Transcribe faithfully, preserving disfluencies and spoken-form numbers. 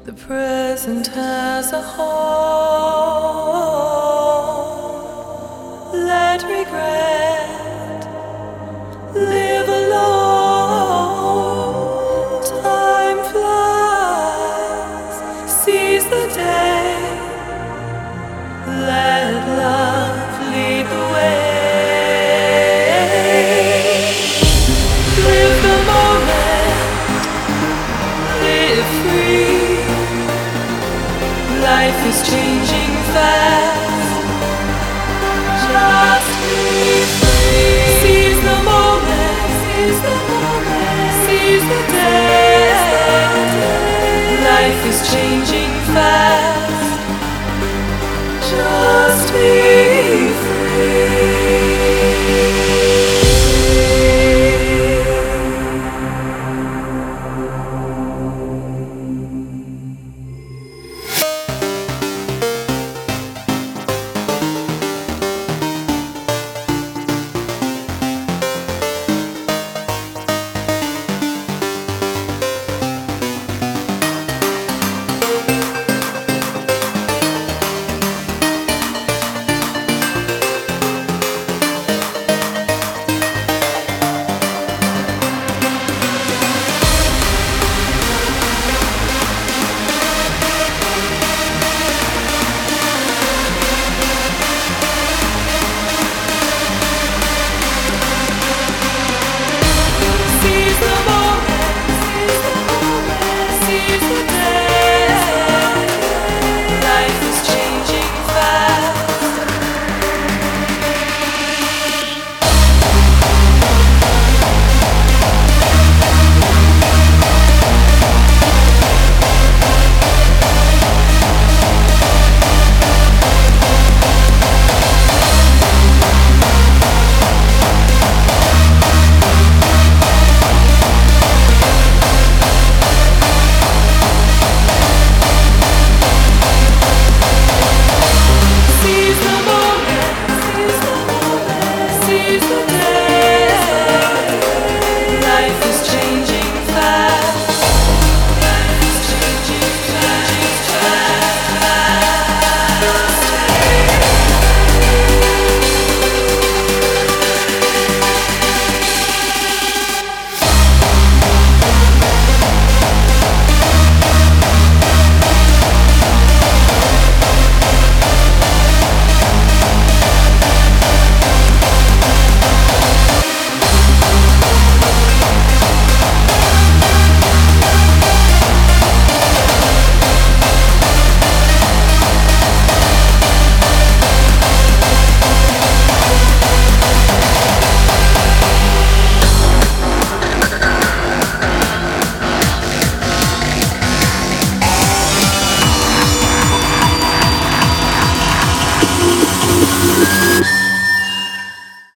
The present has a heart. Let regret live alone. Time flies, seize the day. Let love lead the way. Live the moment, live free. Life is changing fast. Just be free. Seize the moment, seize the moment, seize the day. Life is changing fast.